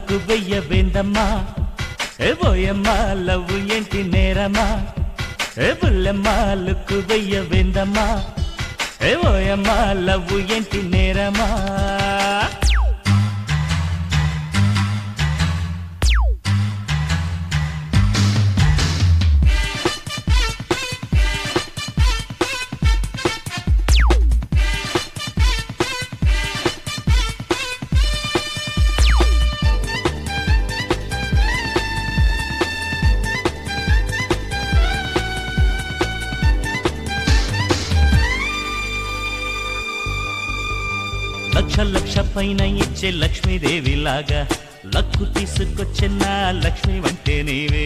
look వెయ్యవేందమ్మా ఏ బోయమ్మా love ఏంటి నేరమా ఏ Bullemma look వెయ్యవేందమ్మా ఏ బోయమ్మా love ఏంటి నేరమా లక్ష లక్ష పైన ఇచ్చే లక్ష్మీదేవి లాగా లక్కు తీసుకొచ్చిన లక్ష్మి వంటే నీవే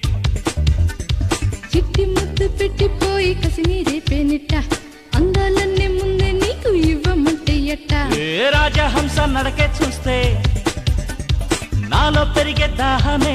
చిట్టి ముద్దు పెట్టిపోయి కసిని రేపేనిట్ట అందాలన్నీ ముందే నీకు ఇవ్వమంటే ఎట్ట ఏ రాజహంస నడకే చూస్తే నాలో పెరిగే దాహమే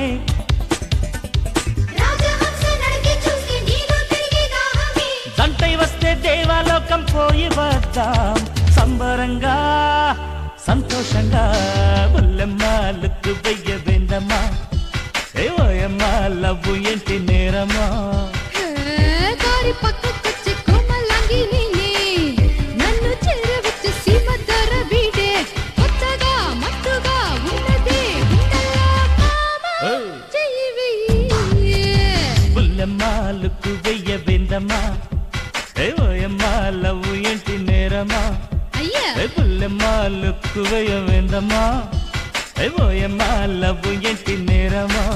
జంటై వస్తే దేవాలోకం పోయి వద్దాం సంబరంగా సంతోషంగా బుల్లెమ్మా లుక్కు వెయ్యవేందమ్మా ఏ ఓయమ్మా లవ్ ఏంటి నేరమా దారి పక్కకొచ్చి కోమలంగి నీనే నన్ను చేరవచ్చి సీమ ధర వీడే కొత్తగా మత్తుగా ఉన్నది చెయ్యి వెయ్యి బుల్లెమ్మా లుక్కు వెయ్యవేందమ్మా ఏ ఓయమ్మా లవ్ ఏంటి నేరమా ఏ బుల్లెమ్మా లుక్కు వెయ్యవేందమ్మా ఏ ఓయమ్మా లవ్ ఏంటి నేరమా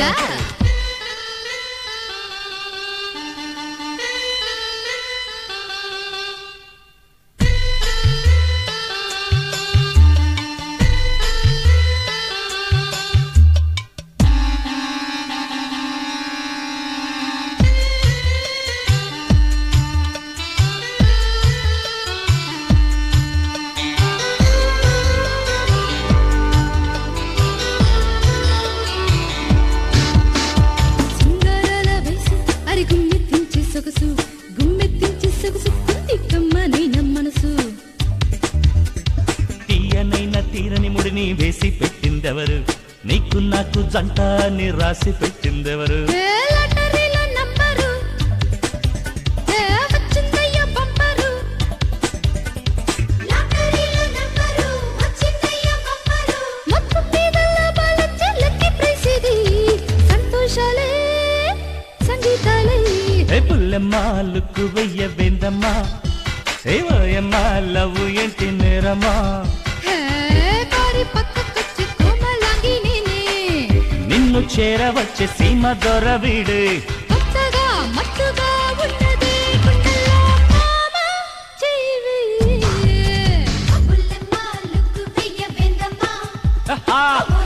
తీరని ముడిని వేసి పెట్టిందెవరు నీకు నాకు జంట అని రాసి పెట్టిందెవరు ఏ బుల్లెమ్మా లుక్కు వెయ్యవేందమ్మా ఏ ఓయమ్మా లవ్ ఏంటి నేరమా నిన్ను చేరవచ్చే సీమ దొర వీడు కొత్తగా మత్తుగా ఉన్నది ఆ